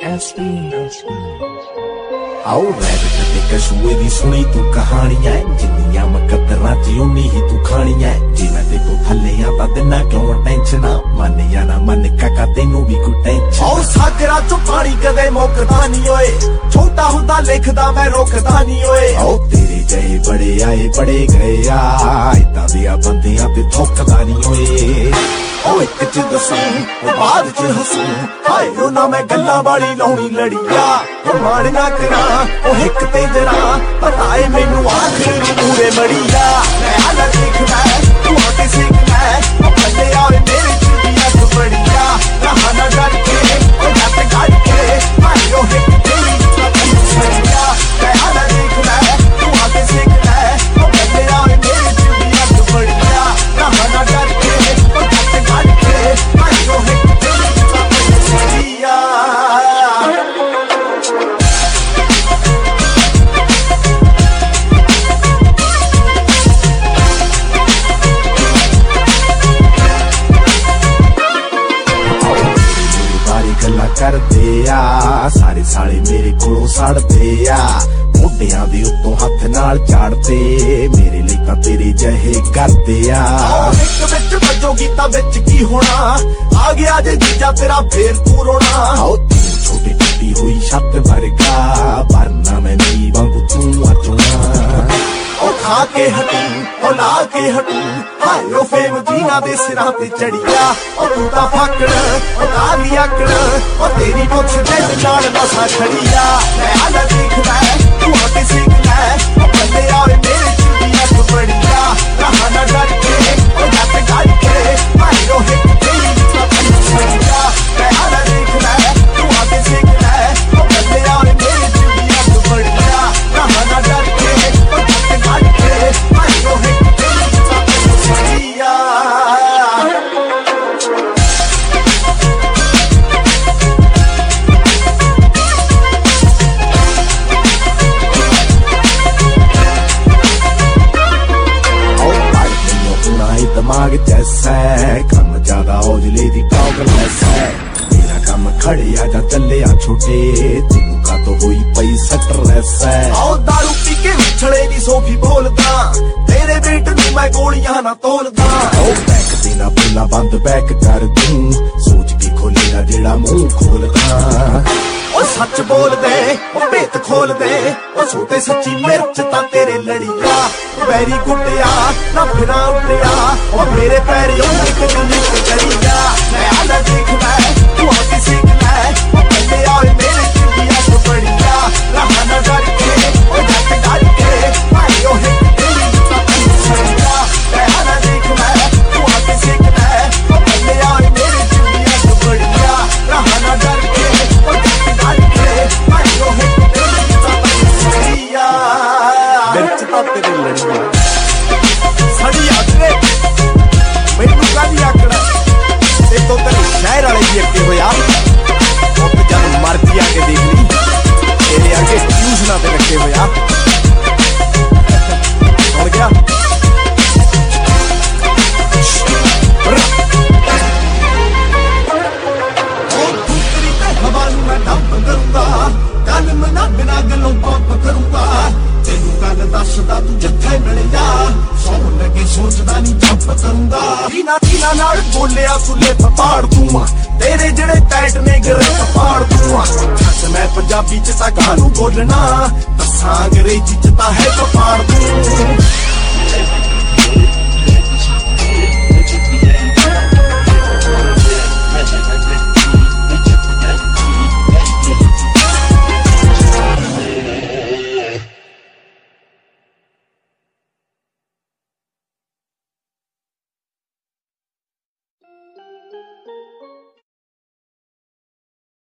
आओ रैबिट ते कछुए दी सुनी तू कहानियां जिन्नियां मकदरां च उन्नी ही तू खानियां जे मैं ते तो थल्ले आ तां दिना क्यों टेंशन मन या ना मन काका तेनू भी कोई टेंशन आओ सागरा चो पानी कदे मुकदा नहीं ओए छोटा हुंदा लिखदा मैं रोकदा नहीं ओए आओ तेरे जहे बड़े आए बड़े गए इदां दियां बंदियां ते थोकदा नहीं ओए ओ एक च दसूं ओ बाद च हसूं हाय ओ ना मैं गल्लां वाली लाउणी लड़िया ओ मान ना करा ओ हिक ते जरा पता है मैनू आखिर पूरे मड़िया मैं आला देखदा तू आके सीखना ओ भले आए मेरे च भी अख बड़िया रहा ना डर के ओ जट गड़ के हाय ओ हिक तेरी छड़िया मैं आला देखदा तू आके सीखना ओ भले आए मेरे च भी अख बड़िया रहा ना डर के ओ जट गड़ के हाय ओ हिक तेरी छड़िया करदे सारे साले मेरे कोलों सड़दे मोढियां दे उत्तों हत्थ नाल झाड़दे मेरे लिए तां तेरे जहे करदे इक विच वजोगी तां विच की होना आ गया जे जीजा तेरा फेर तू रोना आओ छोटी टूटी हुई छत वर्गा वरना मैं नी वांगू तू अचोना ओ खा के हटू ओ ला के हटू हाय ओ फेम जीना दे सिरां ते चढ़िया ओ तू तां फाकड़ ओ काली आकड़ ओ तेरी पुछ दे नाल नसा खड़िया मैं आला देखदा तू आके सीखना ओ भले आए मेरे च भी अख बड़िया रहा ना डर के ओ जट गड़ के हाय ओ हिक तेरी छड़िया मैं आला देखदा तू आके सीखना ओ भले आए मेरे च भी अख बड़िया रहा ना डर के ओ जट गड़ के हाय ओ हिक तेरी छड़िया दिमाग जैसा कम ज्यादा औजले दी टॉगलेस है मेरा कम खड़े आजा चले आ छोटे तेनू का तो हुई पई स्ट्रेस है आओ दारू पी के उछले दी सोफी बोलदा तेरे बेट नू मैं गोलियां ना तोलदा ओ बैक देना पुला बंद बैक कर दूं सोच के खोलेगा जेड़ा मुंह खोलदा ओ सच बोल दे ओ भेत खोल दे ओ छोटे सच्ची मिर्च ता तेरे लड़िया वेरी गुड्डिया ना फिरा उड़िया ओ मेरे पैर उंगली कदी निक करिया मैं आला देखदा तू आके सीखना ओ भले आए मेरे च भी अख बड़िया रहा ना डर के ओ जट गड़ के हाय ओ हिक तेरी छड़िया मैं आला देखदा तू आके सीखना ओ भले आए मेरे च भी अख बड़िया रहा ना डर के ओ जट गड़ के हाय ओ हिक तेरी छड़िया मिर्च ता तेरे लड़िया सड़ी आदरे मैनू कादी आकड़ा ते तो तेरे शहर वाले भी अगे होया अब जब मर्जी आके देख ली तेरे आगे ट्यूशना पे रखे होया सुन गया हवा नू मैं डंप करूंगा कल मना बिना गलों पंप करूंगा तेनू गल दसदा तू जिथे मिल जा सौन लगे सोचदा नी जंप करूंगा टीना टीना नाल बोलिया सुले पाड़ दूं तेरे जड़े टाइट ने गिरे पाड़ दूं मैं पंजाबी च तां कानू बोलना दसां अंग्रेजी च तां है